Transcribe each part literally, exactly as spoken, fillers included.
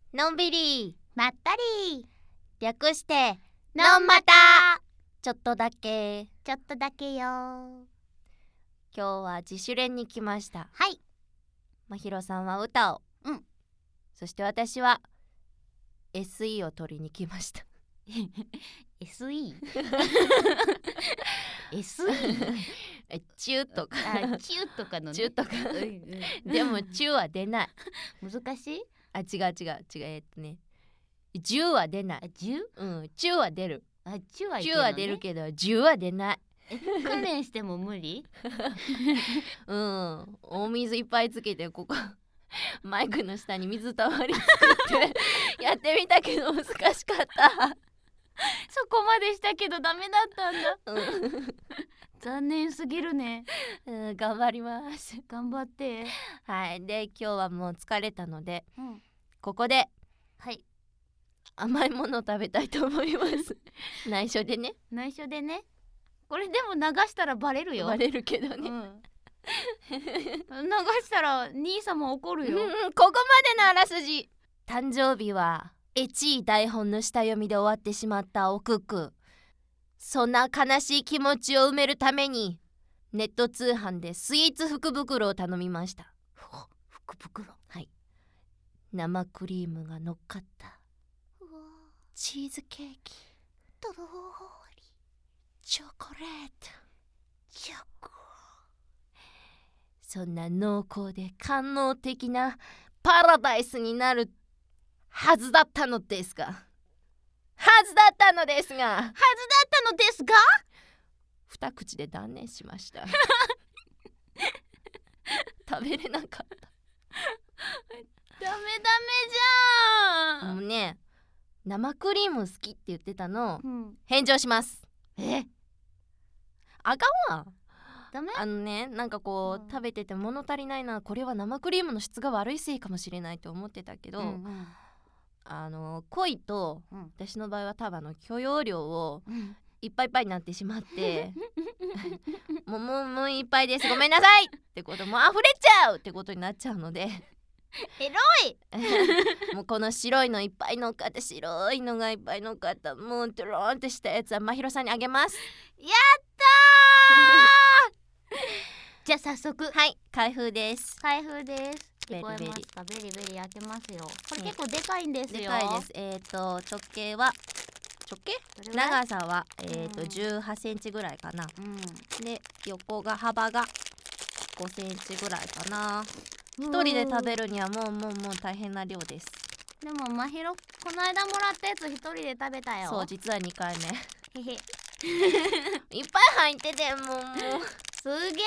のんびりまったり略してのんまたちょっとだけ。 ちょっとだけよ。 今日は自主練に来ました。 はい。 まひろさんは歌を、 うん、 そして私は エスイー を取りに来ました。 エスイー エスイーえチューとかあ、チューとかのね。 チューとかうんでもチューは出ない。 難しい。 あ、違う違う違う、えっとねじゅうは出ない。 あ、じゅう。 うん、チューは出る。 あ、チューはいチューけるのね。 は出るけどじゅうは出ない。 え、訓練しても無理。 うん、お水いっぱいつけてここマイクの下に水たまり作ってやってみたけど難しかったそこまでしたけどダメだったんだ。 うん残念すぎるね。 うん、頑張ります。 頑張って。 はい、で今日はもう疲れたので、 うん、 ここではい甘いものを食べたいと思います内緒でね。 内緒でね。これでも流したらバレるよ。 バレるけどね、 うん流したら兄さんも怒るよ。 うん、ここまでのあらすじ。誕生日はエチい台本の下読みで終わってしまったおくく。そんな悲しい気持ちを埋めるためにネット通販でスイーツ福袋を頼みました。 福袋。 はい、生クリームが乗っかったチーズケーキ、 とろーりチョコレート、 チョコ。 そんな濃厚で官能的なパラダイスになるはずだったのですがはずだったのですがはずだったのですが二口で断念しました食べれなかった。 ダメダメじゃん。 もうね、生クリーム好きって言ってたの、 うん、 返上します。 え、 あかんわ。 ダメ。 あのね、なんかこう、うん、食べてて物足りないな、これは生クリームの質が悪いせいかもしれないと思ってたけど、うんうん、あの濃いと、うん、私の場合は多分あの許容量をいっぱいいっぱいになってしまってもうもうもういっぱいです、ごめんなさいってこと、もう溢れちゃうってことになっちゃうのでエロいもうこの白いのいっぱい乗っかって、白いのがいっぱい乗っかったもうトローンってしたやつはまひろさんにあげます。 やったーじゃあ早速、 はい、開封です。 開封です。聞こえベリベリますか？ベリベリ開けますよ。これ結構でかいんですよ。 でかいです。えっ、ー、と直径は直径長さは、えーとうん、じゅうはちセンチぐらいかな、うん、で横が幅がごセンチぐらいかな。一人で食べるにはもうもうもう大変な量です。 でもまひろこの間もらったやつ一人で食べたよ。 そう、実はにかいめへへいっぱい入ってて、もうもうすげー、なんだ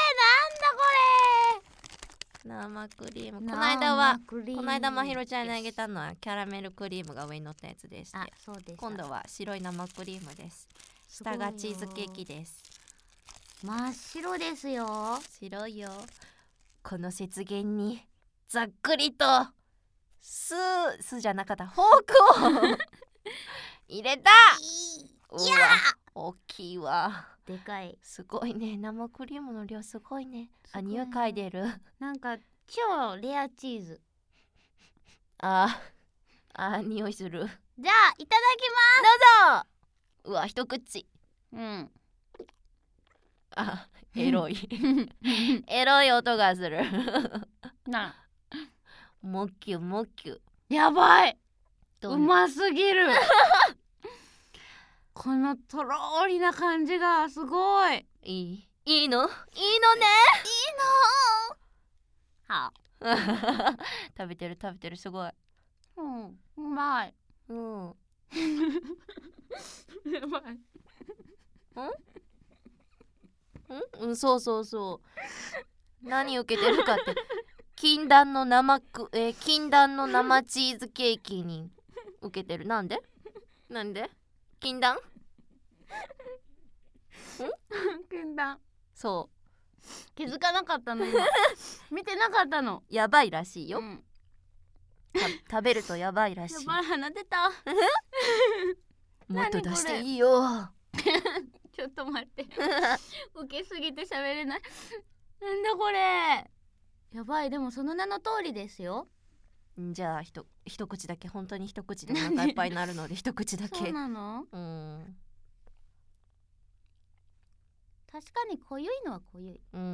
これ生クリーム。この間はこの間まひろちゃんにあげたのはキャラメルクリームが上に乗ったやつでして、 あ、そうです。 今度は白い生クリームです。下がチーズケーキです。 真っ白ですよ。 白いよ。この雪原にざっくりとスースじゃなかったフォークを入れた。 いや大きいわ。 でかい。 すごいね、生クリームの量すごいね。あ、匂い嗅いでる。 なんか超レアチーズ。 ああ、匂いする。 じゃあいただきます。どうぞ。うわ、一口。 うん。 あ、エロいエロい音がするなもっきゅもっきゅ。 やばい、うますぎるこのとろーりな感じがすごい。 いいいいのいいのね、いいのは食べてる食べてる、すごい。 うん、うまい。 うんうまい。 んうん、そうそうそう。何受けてるかって禁断の生く、えー、禁断の生チーズケーキに受けてる。なんでなんで禁断ん禁断。 そう気づかなかったの今見てなかったの。 やばいらしいよ、うん、食べるとやばいらしい。 やばい、鼻出たもっと出していいよちょっと待って受けすぎて喋れないなんだこれ。やばい、でもその名の通りですよ。 じゃあひと一口だけ、本当に一口でお腹いっぱいになるので一口だけ。 そうなの？ うん。 確かに濃ゆいのは濃ゆい。 うん。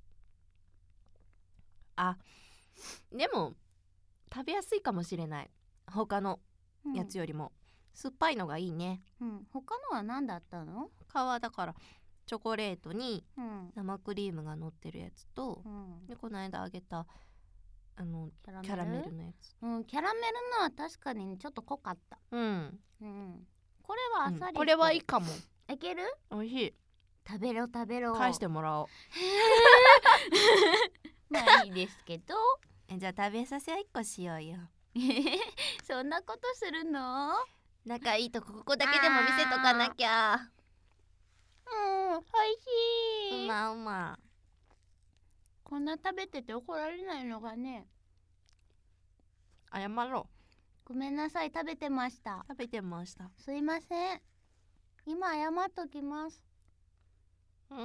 あ、でも食べやすいかもしれない。他のやつよりも、うん、酸っぱいのがいいね。 うん。他のは何だったの？ 他はだからチョコレートに生クリームが乗ってるやつと、うん、でこの間あげたあのキャラメル、キャラメルのやつ。 うん、キャラメルのは確かにちょっと濃かった。 うん。 うん。これはあっさり、うん、 これはいいかも。 いける？ 美味しい。 食べろ食べろ。 返してもらおう。 まあいいですけど。 えじゃあ食べさせ合いっこしようよ。 そんなことするの？ 仲いいとこここだけでも見せとかなきゃ。 うん、おいしい。 うまうま。 こんな食べてて怒られないのがね。 謝ろう。ごめんなさい、食べてました。 食べてました。 すいません。今謝っときます。 うん。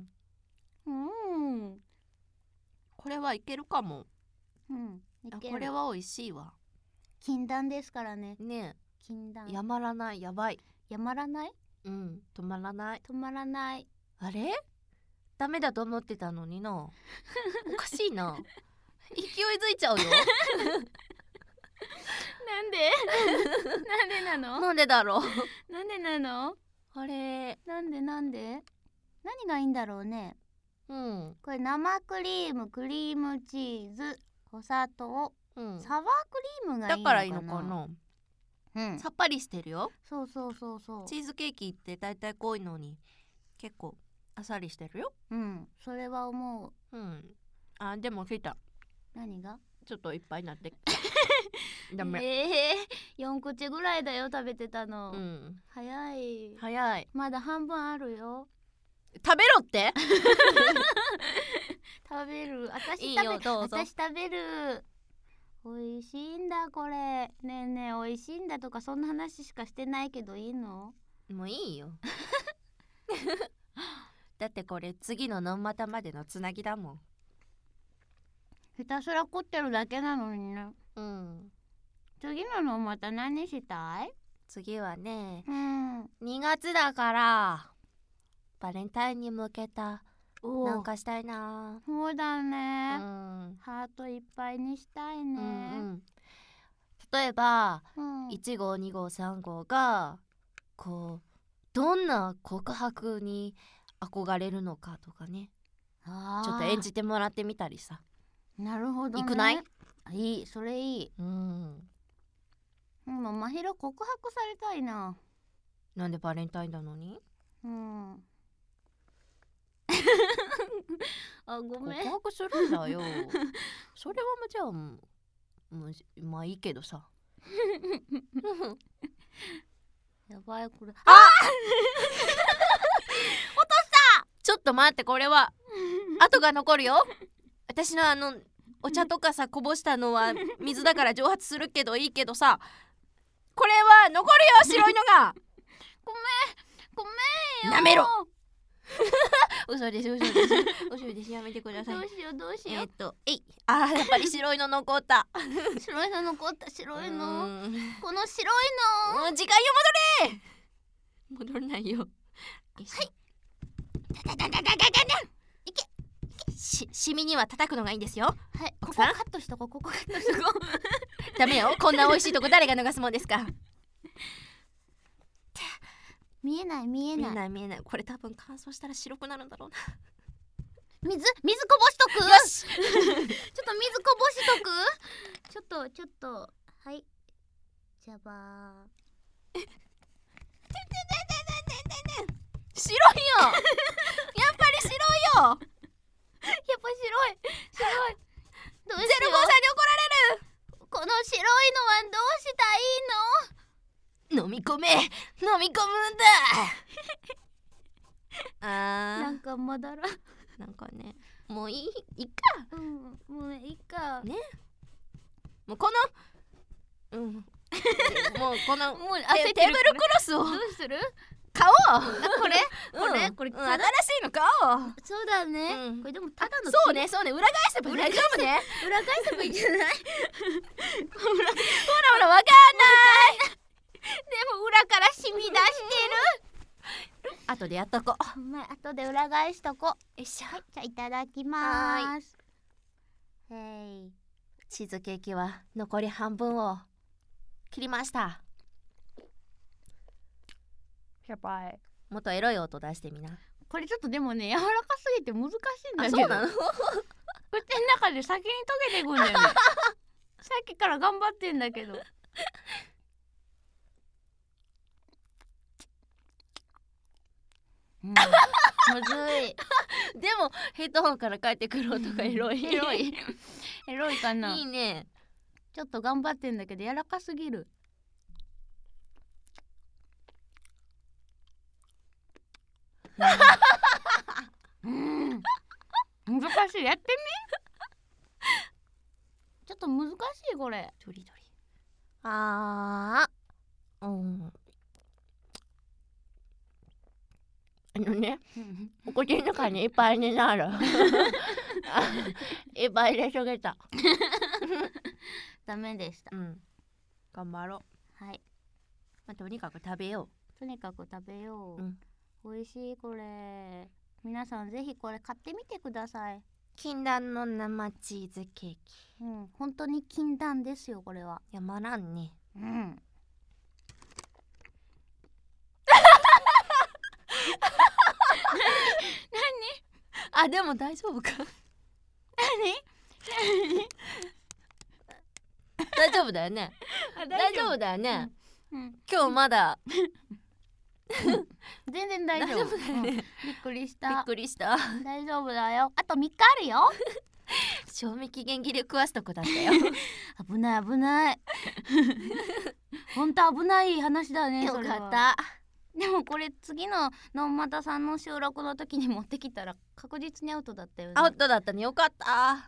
うん。 これはいけるかも。 うん。いける。 これは美味しいわ。 禁断ですからね。 ねえ。 禁断。 やまらない、やばい。 やまらない？ うん、止まらない。 止まらない。 あれ？ダメだと思ってたのにな。おかしいな。勢いづいちゃうよ。 なんで？なんでなの？ なんでだろう。なんでなの？ あれ。 なんでなんで？何がいいんだろうね。 うん。 これ生クリーム、クリームチーズ、お砂糖、うん、サワークリームがいいのかな。 だからいいのかな。 うん、 さっぱりしてるよ。 そうそうそうそう。 チーズケーキってだいたい濃いのに結構あっさりしてるよ。 うん、それは思う。うん。あ、でも来た。 何が？ ちょっといっぱいになってダメ。 えー、よん口ぐらいだよ食べてたの。 うん。 早い。 早い。 まだ半分あるよ。 食べろって？ 食べる。私食べる。 いいよ、どうぞ。 私食べる。美味しいんだこれ。ねえねえ、美味しいんだとかそんな話しかしてないけどいいの？ もういいよ。だってこれ次のノンマタまでのつなぎだもん。 ひたすら凝ってるだけなのにね。 うん。 次のノンマタ何したい？ 次はね、 うん、 にがつだからバレンタインに向けたなんかしたいな。 そうだね、 うん、 ハートいっぱいにしたいね、うんうん、 例えば、 うん、 いち号に号さん号がこうどんな告白に憧れるのかとかね、 あちょっと演じてもらってみたりさ。 なるほどね。 いくない？ いい、それいい。 うんもうまひろ告白されたいな。 なんでバレンタインなのに？ うんあ、ごめん。 告白するんだよ。それはもうじゃあもうまあいいけどさ。 やばいこれ。 あ落とした。ちょっと待って、これは跡が残るよ。私のあのお茶とかさこぼしたのは水だから蒸発するけどいいけどさ、これは残るよ、白いのが。 ごめんごめんよ。 なめろ。嘘です嘘です嘘です、やめてください。 どうしようどうしよう。 えー、っとえいあーやっぱり白いの残った。 白いの残った白いの。この白いの。 時間よ戻れ。戻れないよ。 はい。いけ。 しシミには叩くのがいいんですよ。 はい。ここカットしとこうここカットしとこう。 ダメよ、こんな美味しいとこ誰が逃すもんですか。 見えない見えない見えない見えない。これ多分乾燥したら白くなるんだろうな。 水水こぼしとく。 よし。 ちょっと水こぼしとく。ちょっとちょっとはいじゃばー。 白いよ。やっぱり白いよ。 やっぱ白い白い。どうしよう。ゼロ号さんに怒られる。 この白いのはどうしたらいいの？ 飲み込め飲み込むんだ。あーなんかまだらなんかね、もういいいいか、 うん、もういいかね。もうこのうんもうこのもう焦ってるテーブルクロスをどうする？ 買おう。 これこれ、 うん、 これ、 うん、新しいの買おう。 そうだね、 うん、 これでもただのそうねそうね、裏返せば大丈夫ね。 裏返せばいいんじゃない？ でやっとこう。まい、後で裏返しとこ。 よいしょ。 はい、じゃあいただきまーす。へい。 チーズケーキは残り半分を切りました。 やばい。 もっとエロい音出してみな。 これちょっとでもね、柔らかすぎて難しいんだけど。 そうなの？ 口の中で先に溶けていくんだよね。さっきから頑張ってんだけど。うん、むずい。 でもヘッドホンから帰ってくる音がエロい。 エロい。エロいかな。 いいね。 ちょっと頑張ってんだけど柔らかすぎる。うん、難しい。やってみ。ちょっと難しいこれ。 どりどり。あー、うん。あのね、お口の中にいっぱいになる。いっぱい入れすぎた。 ダメでした。 うん。頑張ろう。はい。 まあ、とにかく食べよう。とにかく食べよう。 うん、 美味しいこれ。皆さんぜひこれ買ってみてください。 禁断の生チーズケーキ。 うん、本当に禁断ですよこれは。 やまらんね。 うん。 何？あ、でも大丈夫か？ 何？ 大丈夫だよね。大丈夫だよね。 うんうん、 今日まだ全然大丈夫。 大丈夫だよね。 うん、びっくりした。 びっくりした。 大丈夫だよ。あとみっかあるよ。 賞味期限切れ食わすとこだったよ。 危ない危ない。本当危ない話だね。 よかった。 でもこれ次ののんまたさんの収録の時に持ってきたら確実にアウトだったよね。 アウトだったね。よかった。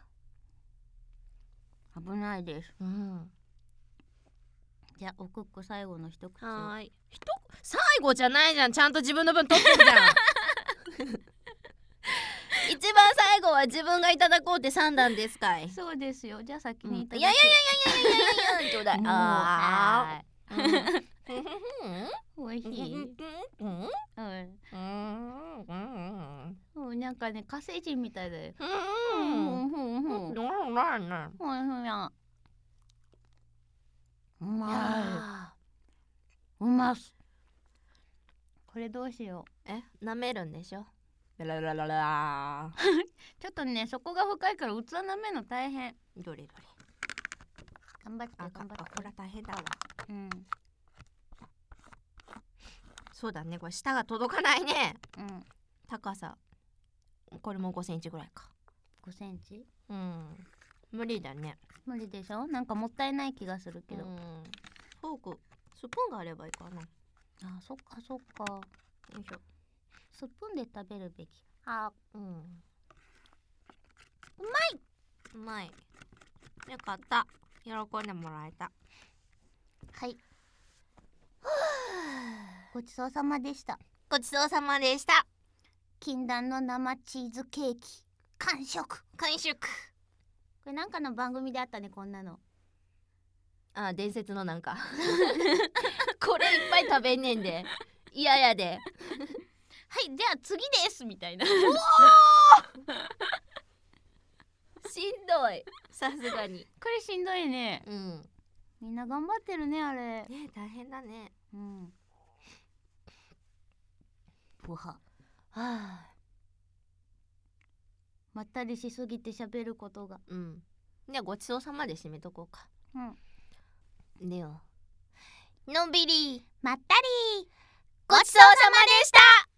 危ないです。 うん。 じゃあおクック最後の一口を。 はーい。ひと最後じゃないじゃん。ちゃんと自分の分取ってるじゃん。一番最後は自分がいただこうって算段ですかい。 そうですよ。じゃあ先にいただく、 うん、いやいやいやいやいやいやいやちょうだい。ああーおいしい。うん。うん。なんかね火星人みたいだよ。うんうんうんうん。 なんなんなん。 ほいほや。うまい。うますこれどうしよう。え、舐めるんでしょ。ララララちょっとね底が深いから器舐めるの大変。 どれどれ。 頑張って頑張って。 これ大変だわ。 うん。 そうだね、これ下が届かないね。 うん。 高さこれもごセンチぐらいか。 ごセンチ？ うん。無理だね。 無理でしょ。なんかもったいない気がするけど。うん、 フォークスプーンがあればいいかな。 あ、そっかそっか。 よいしょ。 スプーンで食べるべき。あ、 うん。うまい。うまい。よかった。喜んでもらえた。 はい。ごちそうさまでした。 ごちそうさまでした。 禁断の生チーズケーキ完食。 完食。 これなんかの番組であったね、こんなの。 あ、伝説のなんかこれいっぱい食べんねんで。いややで。 はい、じゃあ次ですみたいな。 しんどい。さすがに。 これしんどいね。 うん。 みんな頑張ってるね、あれ。 ね、大変だね。 うん。ぽは。はあ。まったりしすぎて喋ることが。 うん。じゃあごちそうさまで締めとこうか。 うん。 では、のんびりまったりごちそうさまでした。